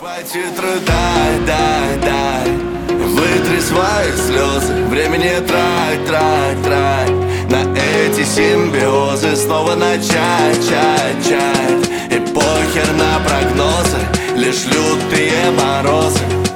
Хватит рыдать, дай, вытри свои слезы. Времени трать на эти симбиозы. Снова начать. И похер на прогнозы, лишь лютые морозы.